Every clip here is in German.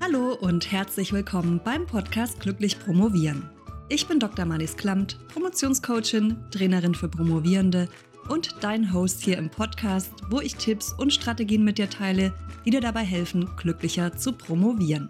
Hallo und herzlich willkommen beim Podcast Glücklich Promovieren. Ich bin Dr. Marlies Klamt, Promotionscoachin, Trainerin für Promovierende und dein Host hier im Podcast, wo ich Tipps und Strategien mit dir teile, die dir dabei helfen, glücklicher zu promovieren.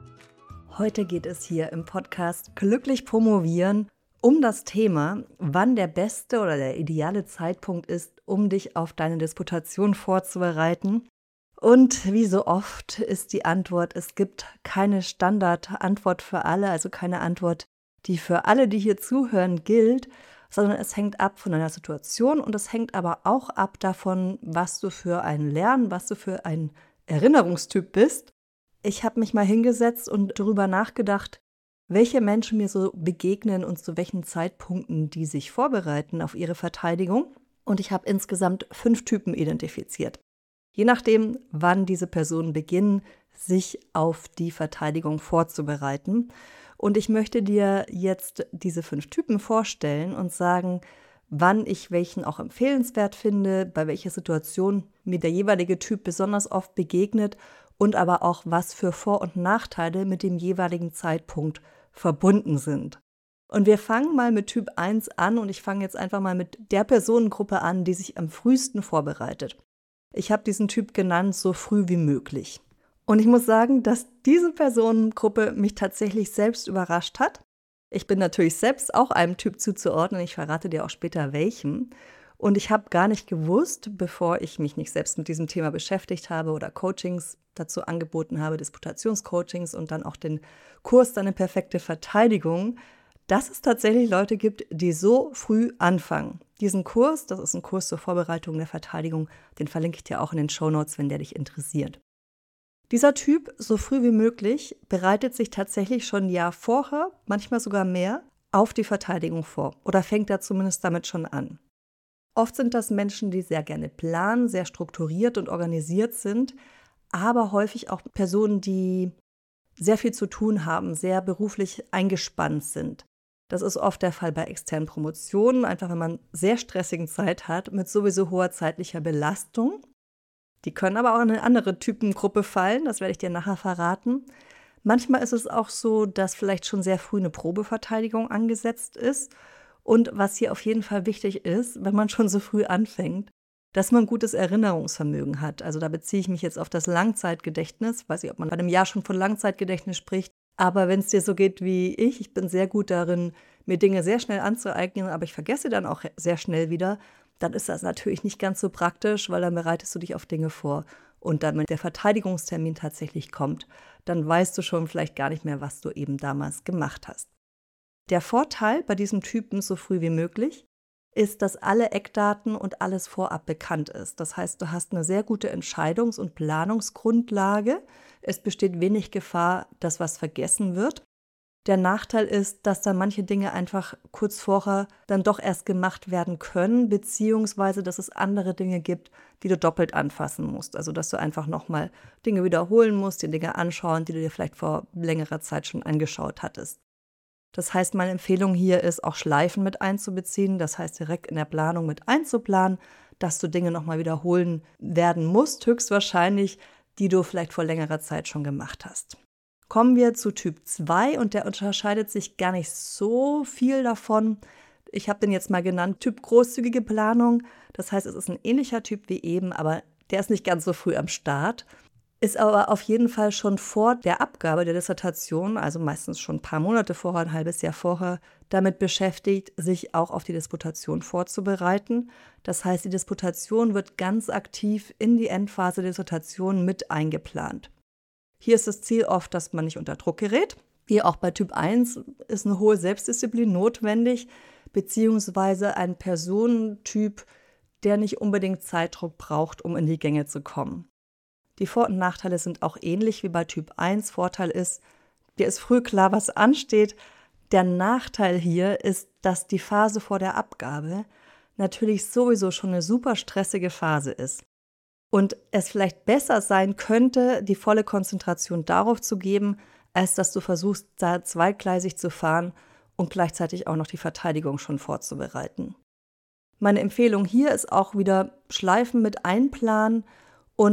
Heute geht es hier im Podcast Glücklich Promovieren um das Thema, wann der beste oder der ideale Zeitpunkt ist, um dich auf deine Disputation vorzubereiten. Und wie so oft ist die Antwort, es gibt keine Standardantwort für alle, also keine Antwort, die für alle, die hier zuhören, gilt, sondern es hängt ab von deiner Situation und es hängt aber auch ab davon, was du für ein was du für ein Erinnerungstyp bist. Ich habe mich mal hingesetzt und darüber nachgedacht, welche Menschen mir so begegnen und zu welchen Zeitpunkten die sich vorbereiten auf ihre Verteidigung. Und ich habe insgesamt 5 Typen identifiziert. Je nachdem, wann diese Personen beginnen, sich auf die Verteidigung vorzubereiten. Und ich möchte dir jetzt diese 5 Typen vorstellen und sagen, wann ich welchen auch empfehlenswert finde, bei welcher Situation mir der jeweilige Typ besonders oft begegnet und aber auch, was für Vor- und Nachteile mit dem jeweiligen Zeitpunkt verbunden sind. Und wir fangen mal mit Typ 1 an und ich fange jetzt einfach mal mit der Personengruppe an, die sich am frühesten vorbereitet. Ich habe diesen Typ genannt, so früh wie möglich. Und ich muss sagen, dass diese Personengruppe mich tatsächlich selbst überrascht hat. Ich bin natürlich selbst auch einem Typ zuzuordnen, ich verrate dir auch später welchem. Und ich habe gar nicht gewusst, bevor ich mich nicht selbst mit diesem Thema beschäftigt habe oder Coachings dazu angeboten habe, Disputationscoachings und dann auch den Kurs Deine perfekte Verteidigung, dass es tatsächlich Leute gibt, die so früh anfangen. Diesen Kurs, das ist ein Kurs zur Vorbereitung der Verteidigung, den verlinke ich dir auch in den Shownotes, wenn der dich interessiert. Dieser Typ, so früh wie möglich, bereitet sich tatsächlich schon ein Jahr vorher, manchmal sogar mehr, auf die Verteidigung vor oder fängt da zumindest damit schon an. Oft sind das Menschen, die sehr gerne planen, sehr strukturiert und organisiert sind, aber häufig auch Personen, die sehr viel zu tun haben, sehr beruflich eingespannt sind. Das ist oft der Fall bei externen Promotionen, einfach wenn man sehr stressigen Zeit hat, mit sowieso hoher zeitlicher Belastung. Die können aber auch in eine andere Typengruppe fallen, das werde ich dir nachher verraten. Manchmal ist es auch so, dass vielleicht schon sehr früh eine Probeverteidigung angesetzt ist. Und was hier auf jeden Fall wichtig ist, wenn man schon so früh anfängt, dass man gutes Erinnerungsvermögen hat. Also da beziehe ich mich jetzt auf das Langzeitgedächtnis. Weiß nicht, ob man bei einem Jahr schon von Langzeitgedächtnis spricht. Aber wenn es dir so geht wie ich bin sehr gut darin, mir Dinge sehr schnell anzueignen, aber ich vergesse dann auch sehr schnell wieder, dann ist das natürlich nicht ganz so praktisch, weil dann bereitest du dich auf Dinge vor. Und dann, wenn der Verteidigungstermin tatsächlich kommt, dann weißt du schon vielleicht gar nicht mehr, was du eben damals gemacht hast. Der Vorteil bei diesem Typen so früh wie möglich ist, dass alle Eckdaten und alles vorab bekannt ist. Das heißt, du hast eine sehr gute Entscheidungs- und Planungsgrundlage. Es besteht wenig Gefahr, dass was vergessen wird. Der Nachteil ist, dass dann manche Dinge einfach kurz vorher dann doch erst gemacht werden können, beziehungsweise dass es andere Dinge gibt, die du doppelt anfassen musst. Also dass du einfach nochmal Dinge wiederholen musst, die Dinge anschauen, die du dir vielleicht vor längerer Zeit schon angeschaut hattest. Das heißt, meine Empfehlung hier ist, auch Schleifen mit einzubeziehen. Das heißt, direkt in der Planung mit einzuplanen, dass du Dinge nochmal wiederholen werden musst, höchstwahrscheinlich, die du vielleicht vor längerer Zeit schon gemacht hast. Kommen wir zu Typ 2 und der unterscheidet sich gar nicht so viel davon. Ich habe den jetzt mal genannt, Typ großzügige Planung. Das heißt, es ist ein ähnlicher Typ wie eben, aber der ist nicht ganz so früh am Start. Ist aber auf jeden Fall schon vor der Abgabe der Dissertation, also meistens schon ein paar Monate vorher, ein halbes Jahr vorher, damit beschäftigt, sich auch auf die Disputation vorzubereiten. Das heißt, die Disputation wird ganz aktiv in die Endphase der Dissertation mit eingeplant. Hier ist das Ziel oft, dass man nicht unter Druck gerät. Wie auch bei Typ 1 ist eine hohe Selbstdisziplin notwendig, beziehungsweise ein Personentyp, der nicht unbedingt Zeitdruck braucht, um in die Gänge zu kommen. Die Vor- und Nachteile sind auch ähnlich wie bei Typ 1. Vorteil ist, dir ist früh klar, was ansteht. Der Nachteil hier ist, dass die Phase vor der Abgabe natürlich sowieso schon eine super stressige Phase ist. Und es vielleicht besser sein könnte, die volle Konzentration darauf zu geben, als dass du versuchst, da zweigleisig zu fahren und gleichzeitig auch noch die Verteidigung schon vorzubereiten. Meine Empfehlung hier ist auch wieder Schleifen mit einplanen und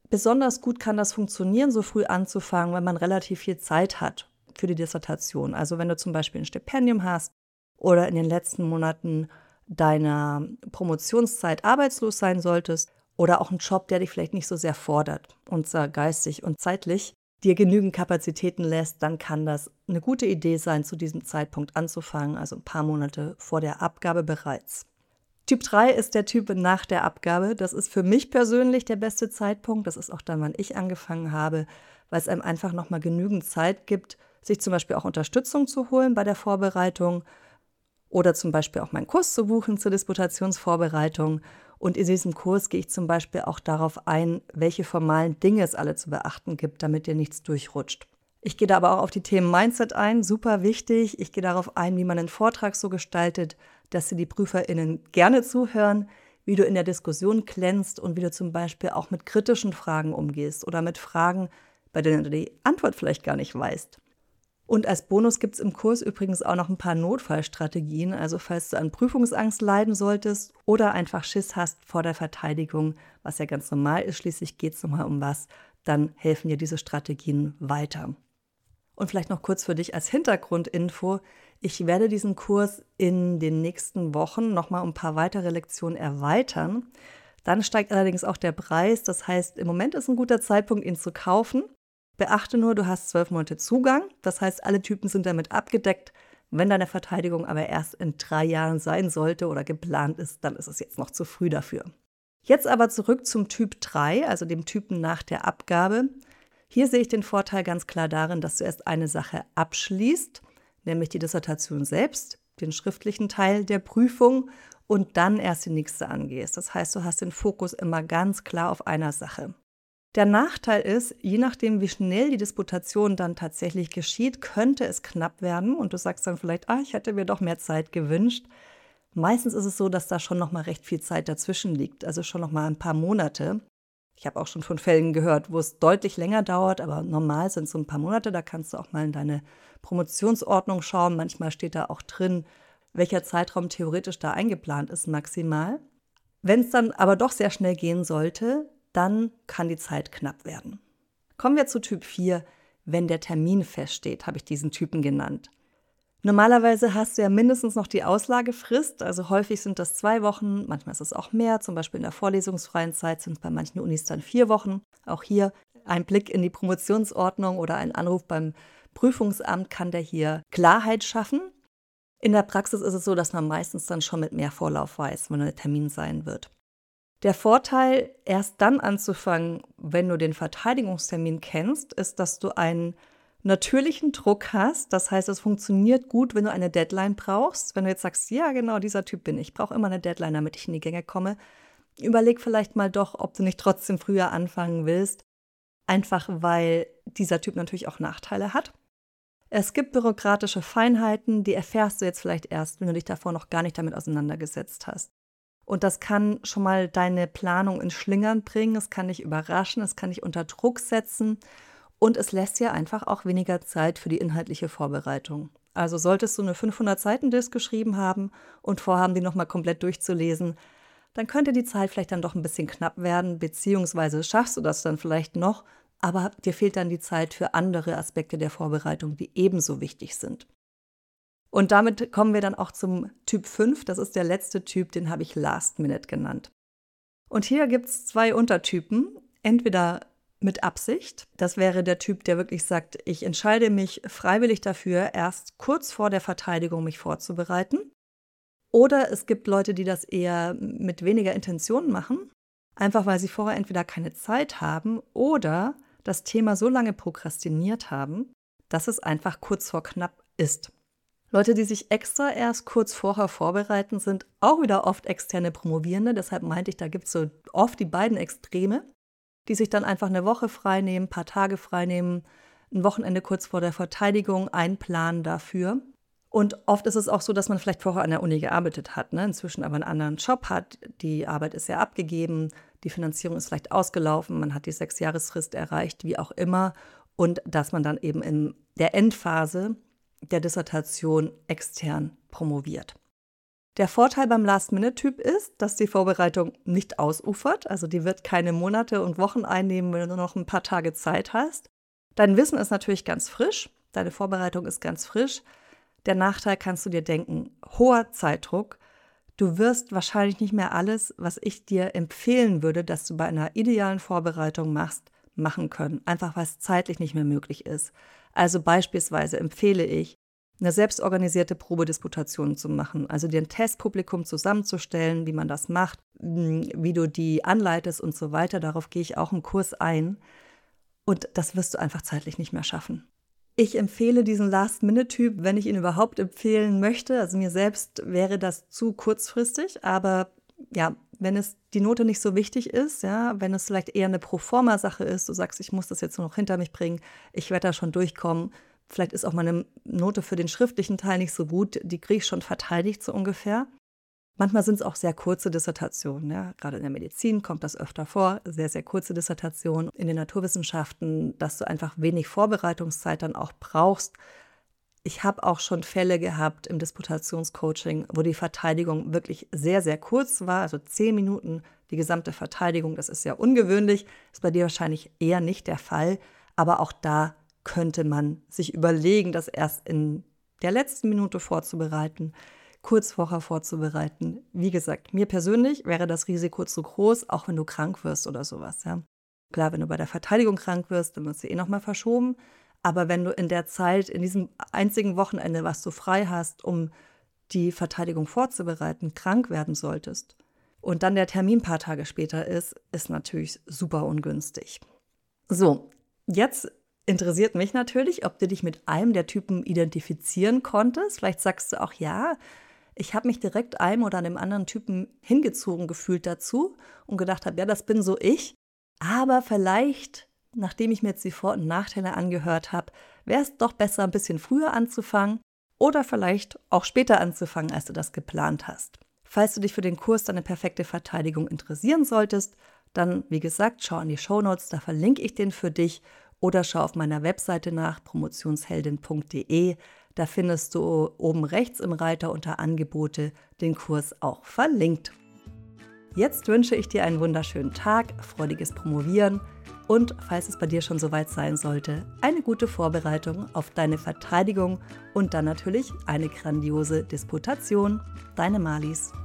Besonders gut kann das funktionieren, so früh anzufangen, wenn man relativ viel Zeit hat für die Dissertation. Also wenn du zum Beispiel ein Stipendium hast oder in den letzten Monaten deiner Promotionszeit arbeitslos sein solltest oder auch einen Job, der dich vielleicht nicht so sehr fordert und zwar geistig und zeitlich dir genügend Kapazitäten lässt, dann kann das eine gute Idee sein, zu diesem Zeitpunkt anzufangen, also ein paar Monate vor der Abgabe bereits. Typ 3 ist der Typ nach der Abgabe. Das ist für mich persönlich der beste Zeitpunkt. Das ist auch dann, wann ich angefangen habe, weil es einem einfach nochmal genügend Zeit gibt, sich zum Beispiel auch Unterstützung zu holen bei der Vorbereitung oder zum Beispiel auch meinen Kurs zu buchen zur Disputationsvorbereitung. Und in diesem Kurs gehe ich zum Beispiel auch darauf ein, welche formalen Dinge es alle zu beachten gibt, damit dir nichts durchrutscht. Ich gehe da aber auch auf die Themen Mindset ein, super wichtig. Ich gehe darauf ein, wie man einen Vortrag so gestaltet, dass dir die PrüferInnen gerne zuhören, wie du in der Diskussion glänzt und wie du zum Beispiel auch mit kritischen Fragen umgehst oder mit Fragen, bei denen du die Antwort vielleicht gar nicht weißt. Und als Bonus gibt es im Kurs übrigens auch noch ein paar Notfallstrategien, also falls du an Prüfungsangst leiden solltest oder einfach Schiss hast vor der Verteidigung, was ja ganz normal ist, schließlich geht es nochmal um was, dann helfen dir diese Strategien weiter. Und vielleicht noch kurz für dich als Hintergrundinfo, ich werde diesen Kurs in den nächsten Wochen nochmal um ein paar weitere Lektionen erweitern. Dann steigt allerdings auch der Preis, das heißt, im Moment ist ein guter Zeitpunkt, ihn zu kaufen. Beachte nur, du hast 12 Monate Zugang, das heißt, alle Typen sind damit abgedeckt. Wenn deine Verteidigung aber erst in 3 Jahren sein sollte oder geplant ist, dann ist es jetzt noch zu früh dafür. Jetzt aber zurück zum Typ 3, also dem Typen nach der Abgabe. Hier sehe ich den Vorteil ganz klar darin, dass du erst eine Sache abschließt, nämlich die Dissertation selbst, den schriftlichen Teil der Prüfung und dann erst die nächste angehst. Das heißt, du hast den Fokus immer ganz klar auf einer Sache. Der Nachteil ist, je nachdem, wie schnell die Disputation dann tatsächlich geschieht, könnte es knapp werden und du sagst dann vielleicht, ich hätte mir doch mehr Zeit gewünscht. Meistens ist es so, dass da schon noch mal recht viel Zeit dazwischen liegt, also schon noch mal ein paar Monate. Ich habe auch schon von Fällen gehört, wo es deutlich länger dauert, aber normal sind es so ein paar Monate. Da kannst du auch mal in deine Promotionsordnung schauen. Manchmal steht da auch drin, welcher Zeitraum theoretisch da eingeplant ist, maximal. Wenn es dann aber doch sehr schnell gehen sollte, dann kann die Zeit knapp werden. Kommen wir zu Typ 4, wenn der Termin feststeht, habe ich diesen Typen genannt. Normalerweise hast du ja mindestens noch die Auslagefrist, also häufig sind das 2 Wochen, manchmal ist es auch mehr, zum Beispiel in der vorlesungsfreien Zeit sind es bei manchen Unis dann 4 Wochen. Auch hier ein Blick in die Promotionsordnung oder ein Anruf beim Prüfungsamt kann der hier Klarheit schaffen. In der Praxis ist es so, dass man meistens dann schon mit mehr Vorlauf weiß, wann der Termin sein wird. Der Vorteil, erst dann anzufangen, wenn du den Verteidigungstermin kennst, ist, dass du einen natürlichen Druck hast. Das heißt, es funktioniert gut, wenn du eine Deadline brauchst. Wenn du jetzt sagst, ja genau, dieser Typ bin ich, ich brauche immer eine Deadline, damit ich in die Gänge komme. Überleg vielleicht mal doch, ob du nicht trotzdem früher anfangen willst. Einfach weil dieser Typ natürlich auch Nachteile hat. Es gibt bürokratische Feinheiten, die erfährst du jetzt vielleicht erst, wenn du dich davor noch gar nicht damit auseinandergesetzt hast. Und das kann schon mal deine Planung in Schlingern bringen, es kann dich überraschen, es kann dich unter Druck setzen und es lässt dir einfach auch weniger Zeit für die inhaltliche Vorbereitung. Also solltest du eine 500-Seiten-Disk geschrieben haben und vorhaben, die nochmal komplett durchzulesen, dann könnte die Zeit vielleicht dann doch ein bisschen knapp werden, beziehungsweise schaffst du das dann vielleicht noch, aber dir fehlt dann die Zeit für andere Aspekte der Vorbereitung, die ebenso wichtig sind. Und damit kommen wir dann auch zum Typ 5, das ist der letzte Typ, den habe ich Last Minute genannt. Und hier gibt es 2 Untertypen, entweder mit Absicht, das wäre der Typ, der wirklich sagt, ich entscheide mich freiwillig dafür, erst kurz vor der Verteidigung mich vorzubereiten. Oder es gibt Leute, die das eher mit weniger Intention machen, einfach weil sie vorher entweder keine Zeit haben oder das Thema so lange prokrastiniert haben, dass es einfach kurz vor knapp ist. Leute, die sich extra erst kurz vorher vorbereiten, sind auch wieder oft externe Promovierende. Deshalb meinte ich, da gibt es so oft die beiden Extreme, die sich dann einfach eine Woche freinehmen, ein paar Tage freinehmen, ein Wochenende kurz vor der Verteidigung einplanen dafür. Und oft ist es auch so, dass man vielleicht vorher an der Uni gearbeitet hat, inzwischen aber einen anderen Job hat. Die Arbeit ist ja abgegeben, die Finanzierung ist vielleicht ausgelaufen, man hat die 6-Jahresfrist erreicht, wie auch immer. Und dass man dann eben in der Endphase der Dissertation extern promoviert. Der Vorteil beim Last-Minute-Typ ist, dass die Vorbereitung nicht ausufert, also die wird keine Monate und Wochen einnehmen, wenn du nur noch ein paar Tage Zeit hast. Dein Wissen ist natürlich ganz frisch, deine Vorbereitung ist ganz frisch. Der Nachteil kannst du dir denken, hoher Zeitdruck. Du wirst wahrscheinlich nicht mehr alles, was ich dir empfehlen würde, dass du bei einer idealen Vorbereitung machst, machen können, einfach weil es zeitlich nicht mehr möglich ist. Also beispielsweise empfehle ich, eine selbstorganisierte Probedisputation zu machen, also dir ein Testpublikum zusammenzustellen, wie man das macht, wie du die anleitest und so weiter. Darauf gehe ich auch im Kurs ein. Und das wirst du einfach zeitlich nicht mehr schaffen. Ich empfehle diesen Last-Minute-Typ, wenn ich ihn überhaupt empfehlen möchte. Also mir selbst wäre das zu kurzfristig, aber ja, wenn es die Note nicht so wichtig ist, ja, wenn es vielleicht eher eine Proforma-Sache ist, du sagst, ich muss das jetzt nur noch hinter mich bringen, ich werde da schon durchkommen, vielleicht ist auch meine Note für den schriftlichen Teil nicht so gut, die kriege ich schon verteidigt so ungefähr. Manchmal sind es auch sehr kurze Dissertationen, ja. Gerade in der Medizin kommt das öfter vor, sehr, sehr kurze Dissertationen. In den Naturwissenschaften, dass du einfach wenig Vorbereitungszeit dann auch brauchst. Ich habe auch schon Fälle gehabt im Disputationscoaching, wo die Verteidigung wirklich sehr, sehr kurz war, also 10 Minuten die gesamte Verteidigung. Das ist ja ungewöhnlich, ist bei dir wahrscheinlich eher nicht der Fall, aber auch da könnte man sich überlegen, das erst in der letzten Minute vorzubereiten, kurz vorher vorzubereiten. Wie gesagt, mir persönlich wäre das Risiko zu groß, auch wenn du krank wirst oder sowas. Ja. Klar, wenn du bei der Verteidigung krank wirst, dann wird sie nochmal verschoben. Aber wenn du in der Zeit, in diesem einzigen Wochenende, was du frei hast, um die Verteidigung vorzubereiten, krank werden solltest und dann der Termin ein paar Tage später ist natürlich super ungünstig. So, jetzt interessiert mich natürlich, ob du dich mit einem der Typen identifizieren konntest. Vielleicht sagst du auch, ja, ich habe mich direkt einem oder einem anderen Typen hingezogen gefühlt dazu und gedacht habe, ja, das bin so ich. Aber vielleicht, nachdem ich mir jetzt die Vor- und Nachteile angehört habe, wäre es doch besser, ein bisschen früher anzufangen oder vielleicht auch später anzufangen, als du das geplant hast. Falls du dich für den Kurs Deine perfekte Verteidigung interessieren solltest, dann, wie gesagt, schau in die Shownotes, da verlinke ich den für dich. Oder schau auf meiner Webseite nach, promotionsheldin.de. Da findest du oben rechts im Reiter unter Angebote den Kurs auch verlinkt. Jetzt wünsche ich dir einen wunderschönen Tag, freudiges Promovieren und, falls es bei dir schon soweit sein sollte, eine gute Vorbereitung auf deine Verteidigung und dann natürlich eine grandiose Disputation. Deine Marlies.